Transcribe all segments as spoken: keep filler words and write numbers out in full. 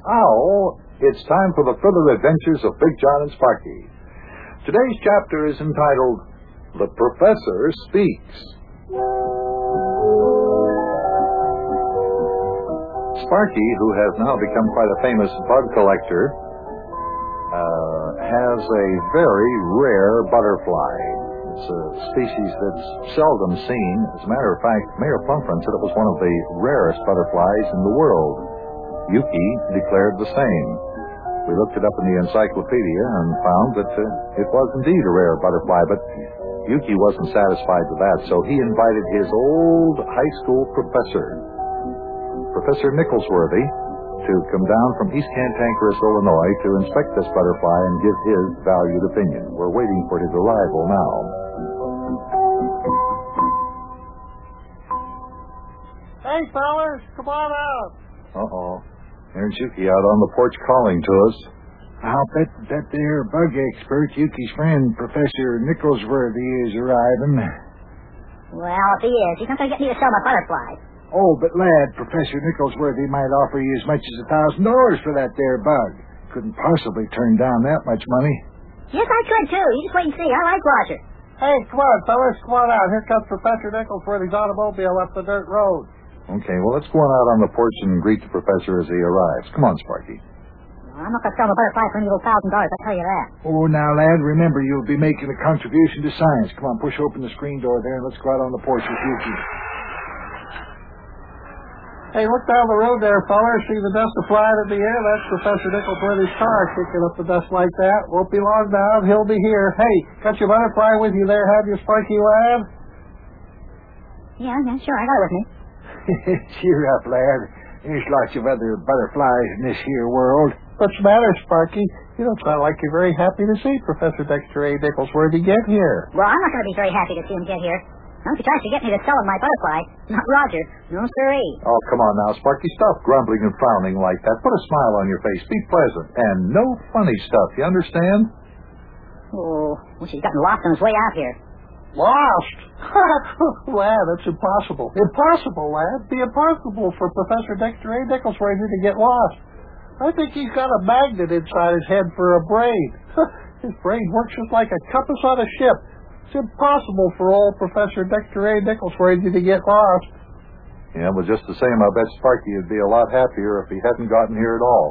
Now, it's time for the further adventures of Big John and Sparky. Today's chapter is entitled, The Professor Speaks. Sparky, who has now become quite a famous bug collector, uh, has a very rare butterfly. It's a species that's seldom seen. As a matter of fact, Mayor Plumfront said it was one of the rarest butterflies in the world. Yuki declared the same. We looked it up in the encyclopedia and found that uh, it was indeed a rare butterfly, but Yuki wasn't satisfied with that, so he invited his old high school professor, Professor Nicholsworthy, to come down from East Cantankerous, Illinois, to inspect this butterfly and give his valued opinion. We're waiting for his arrival now. Hey, fellas, come on out. Uh-oh. There's Yuki out on the porch calling to us. I'll bet that there bug expert, Yuki's friend, Professor Nicholsworthy, is arriving. Well, if he is, he's not going to get me to sell my butterflies. Oh, but lad, Professor Nicholsworthy might offer you as much as a thousand dollars for that there bug. Couldn't possibly turn down that much money. Yes, I could, too. You just wait and see. I like Roger. Hey, come on, fellas, come on out. Here comes Professor Nicholsworthy's automobile up the dirt road. Okay, well, let's go on out on the porch and greet the professor as he arrives. Come on, Sparky. Well, I'm not going to sell my butterfly for any little thousand dollars, I tell you that. Oh, now, lad, remember, you'll be making a contribution to science. Come on, push open the screen door there, and let's go out on the porch with Yuki. Hey, look down the road there, fellas. See the dust flying in the air? That's Professor Nicholsworthy's car kicking up the dust like that. Won't be long now. He'll be here. Hey, got your butterfly with you there, have you, Sparky lad? Yeah, yeah, sure, I got it with me. Cheer up, lad. There's lots of other butterflies in this here world. What's the matter, Sparky? You don't sound like you're very happy to see Professor Dexter A. Nicholsworthy get here. Well, I'm not going to be very happy to see him get here. Don't you try to get me to sell him my butterfly. Not Roger. No, sirree. Oh, come on now, Sparky. Stop grumbling and frowning like that. Put a smile on your face. Be pleasant. And no funny stuff. You understand? Oh, wish he'd gotten lost on his way out here. Lost? Lad, that's impossible. Impossible, lad. Be impossible for Professor Dexter A. Nicholsworthy to get lost. I think he's got a magnet inside his head for a brain. His brain works just like a compass on a ship. It's impossible for old Professor Dexter A. Nicholsworthy to get lost. Yeah, but just the same, I bet Sparky would be a lot happier if he hadn't gotten here at all.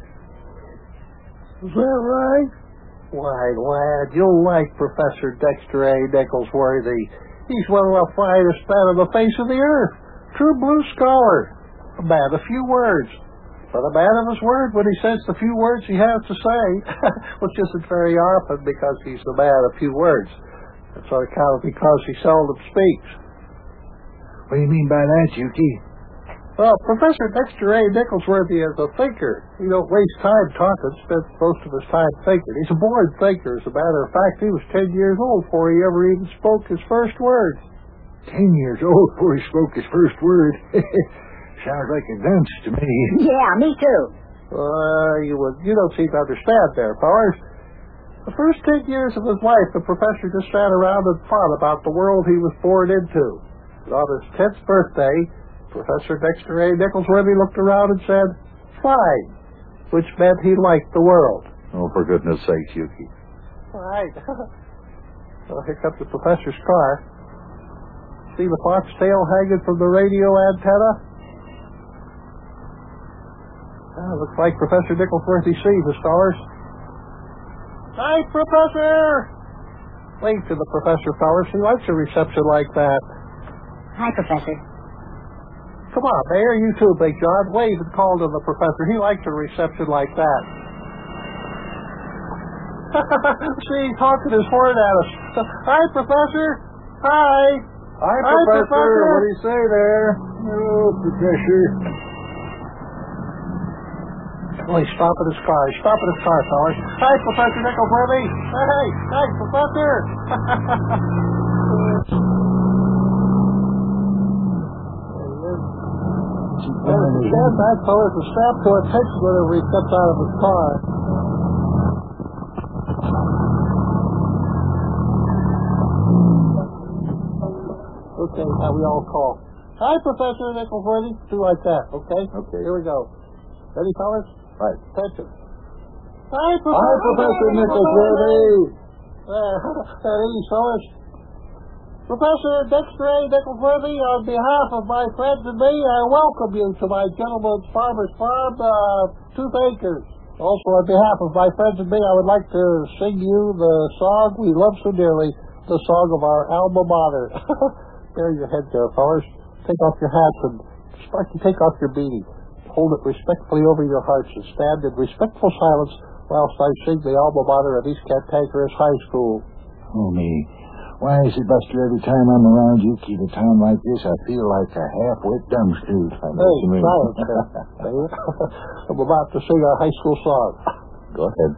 Is that right? Why, lad, you'll like Professor Dexter A. Nicholsworthy. He's one of the finest men on the face of the earth. True blue scholar. A man of few words. But a man of his word when he says the few words he has to say, which isn't very often because he's a man of few words. That's on account of because he seldom speaks. What do you mean by that, Yuki? Well, Professor Dexter A. Nicholsworthy is a thinker. He don't waste time talking, spends most of his time thinking. He's a born thinker. As a matter of fact, he was ten years old before he ever even spoke his first words. Ten years old before he spoke his first word? Sounds like a dunce to me. Yeah, me too. Uh, you, would, you don't seem to understand there, fellas. The first ten years of his life, the professor just sat around and thought about the world he was born into. And on his tenth birthday, Professor Dexter A. Nicholsworthy looked around and said, fine, which meant he liked the world. Oh, for goodness sake, Yuki. Right. Well, here comes the professor's car. See the foxtail hanging from the radio antenna? Ah, looks like Professor Nicholsworthy sees us, fellas. Hi, Professor! Wave to the professor, fellas. He likes a reception like that. Hi, Professor. Come on, Mayor. You too, Big John. Wave and call to the professor. He likes a reception like that. See, he's honking his horn at us. Hi, Professor. Hi. Hi, Hi, Professor. Professor. What do you say there? Oh, Professor. Oh, he's stopping his car. He's stopping his car, fellas. Hi, Professor Nicholsworthy. Hey, hey, Professor. Stand back, fellas, and snap to attention whenever he steps out of his car. Okay, now we all call. Hi, Professor Nicholsworthy. Do like that, okay? Okay. Here we go. Ready, fellas? Right. Attention. Hi, Professor, Hi, Professor Nicholsworthy. Uh, at ease, fellas. Professor Dexter A. Nicholsworthy, on behalf of my friends and me, I welcome you to my gentleman's farmer's farm, uh, Tooth Acres. Also, on behalf of my friends and me, I would like to sing you the song we love so dearly, the song of our alma mater. Bear your head there, fellas. Take off your hats and Sparky, take off your beanie. Hold it respectfully over your hearts and stand in respectful silence whilst I sing the alma mater of East Cantankerous High School. Oh, me. Why is it, Buster, every time I'm around you, keep a time like this, I feel like a half-wit dumbstrude. Hey, silence there. I'm about to sing our high school song. Go ahead.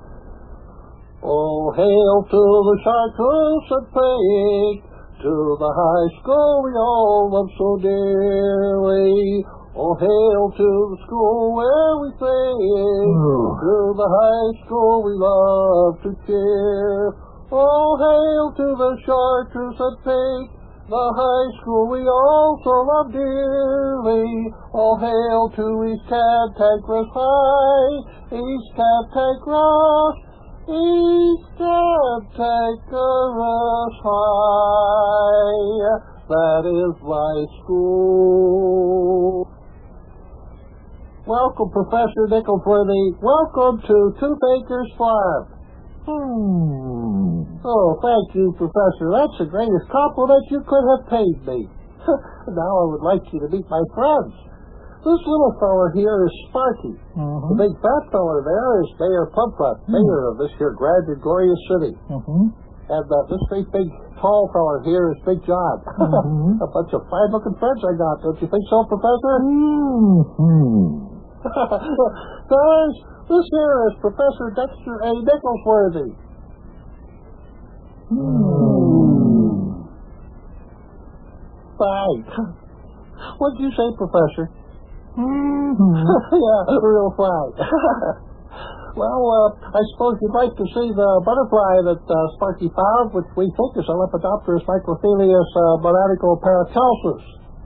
Oh, hail to the chartreuse and praying, to the high school we all love so dearly. Oh, hail to the school where we sing, Oh. to the high school we love to cheer. Oh, hail to the chartreuse and pink, the high school we also love dearly. Oh, hail to East Cantankerous High, East Cantankerous, East Cantankerous High. That is my school. Welcome, Professor Nicholsworthy. Welcome to Tooth Acres Farm. Hmm. Oh, thank you, Professor. That's the greatest compliment you could have paid me. Now I would like you to meet my friends. This little fella here is Sparky. Mm-hmm. The big fat fella there is Mayor Plumfront, mm. mayor of this here grand and glorious city. Mm-hmm. And uh, this great big tall fella here is Big John. Mm-hmm. A bunch of fine-looking friends I got. Don't you think so, Professor? Mm-hmm. Guys, this here is Professor Dexter A. Nicholsworthy. Hmm. Fine. What'd you say, Professor? Mm-hmm. Yeah, real fine. Well, uh, I suppose you'd like to see the butterfly that uh, Sparky found, which we think is a Lepidopterus microphilius uh, monadical paracelsus.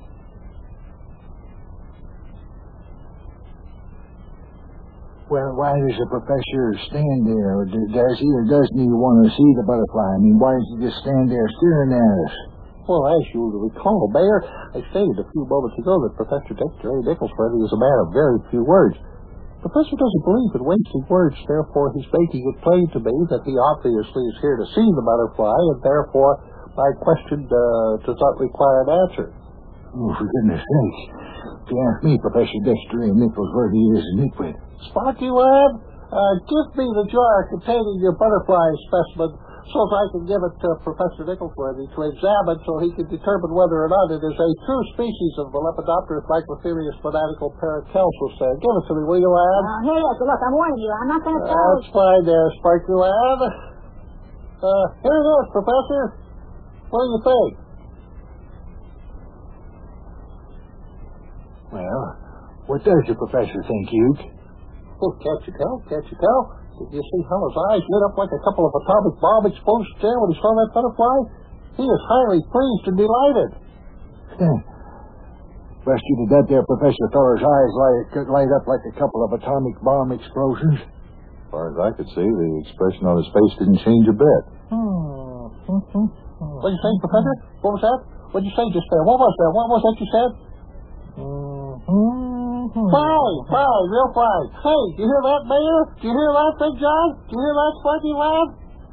Well, why does the professor stand there? Or does he or doesn't he want to see the butterfly? I mean, why does he just stand there staring at us? Well, as you recall, Mayor, I stated a few moments ago that Professor Dexter A. Nicholsworthy is a man of very few words. The professor doesn't believe in wasting words, therefore he's making it plain to me that he obviously is here to see the butterfly, and therefore my question uh, does not require an answer. Oh, for goodness sake. If you ask me, Professor Dexter A. Nicholsworthy is a nitwit. Sparky, lad, uh, give me the jar containing your butterfly specimen so that I can give it to Professor Nicholsworthy to examine so he can determine whether or not it is a true species of the Lepidopterus microphilius monadical paracelsus. Uh, give it to me, will you, lad? Uh, here it is. Look, I'm warning you. I'm not going to tell you. That's fine there, Sparky, lad. Uh, here it is, Professor. What do you think? Well, what does the professor think, Hugh? Oh, can't you tell? Can't you tell? Did you see how his eyes lit up like a couple of atomic bomb explosions there when he saw that butterfly? He is highly pleased and delighted. Buster, did that there professor feller's eyes light, light up like a couple of atomic bomb explosions? As far as I could see, the expression on his face didn't change a bit. Hmm. What did you say, Professor? What was that? What did you say just there? What was that? What was that you said? Fine, fine, real fine. Hey, do you hear that, Mayor? Do you hear that, Big John? Do you hear that, Sparky, lad?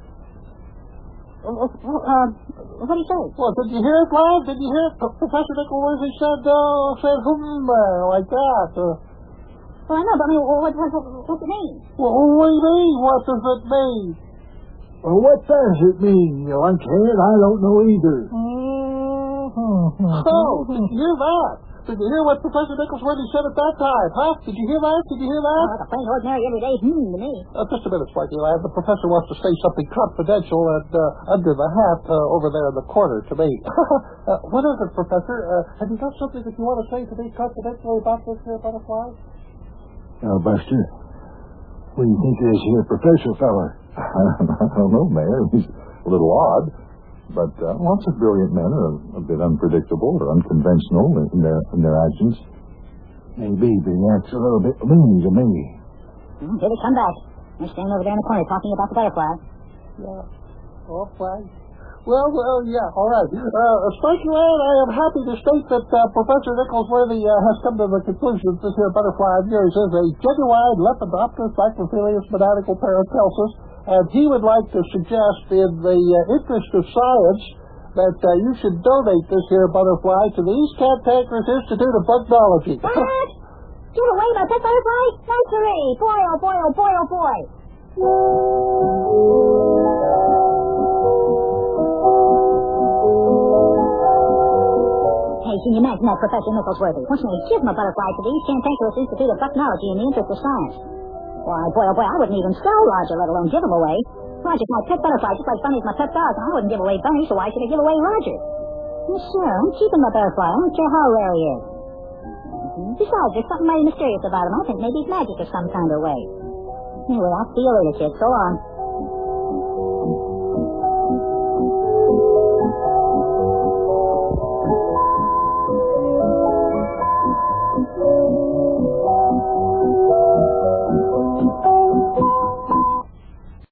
Uh, uh, what do you say? Well, did you hear it, lad? Did you hear it? Professor Nicholsworthy said, uh, said, hmm, uh, like that. Uh, well, I know, but I mean, what, what, what, what's it mean? well, what do you mean? What does it mean? Well, what does it mean, you lunkhead? I don't know either. Oh, did you hear that? Did you hear what Professor Nicholsworthy said at that time, huh? Did you hear that? Did you hear that? Oh, like a plain ordinary everyday hmm to me. Uh, just a minute, Sparky lad. The professor wants to say something confidential and uh, under the hat uh, over there in the corner to me. uh, what is it, Professor? Uh, have you got something that you want to say to me confidentially about this here butterfly? Now, Buster, what do you think of this here professor feller? I don't know, Mayor. He's a little odd. But uh, lots of brilliant men are a bit unpredictable or unconventional in their in their actions. Maybe, but he acts a little bit loony to me. Hmm, here they come back. They're standing over there in the corner talking about the butterfly. Yeah. All right. Well, uh, yeah, all right. Uh, Special Ed, I am happy to state that uh, Professor Nicholsworthy uh, has come to the conclusion that this here butterfly of yours is a genuine Lepidopterus microphilius botanical Paracelsus, and he would like to suggest, in the uh, interest of science, that uh, you should donate this here butterfly to the East Cantankerous Institute of Bugnology. What? Give away my pet butterfly? Nice hooray! Boy, oh boy, oh boy, oh boy. Hey, can you imagine that, Professor Nicholsworthy? Wants me to give him a butterfly to the East Cantankerous Institute of Bugnology in the interest of science. Why, boy, oh boy, I wouldn't even sell Roger, let alone give him away. Roger's my pet butterfly, just like Bunny's my pet dog, and I wouldn't give away Bunny, so why should I give away Roger? Well, sure, I'm keeping my butterfly. I don't care how rare he is. Besides, there's something mighty mysterious about him. I think maybe he's magic of some kind of way. Anyway, I'll see you later, kid. So long.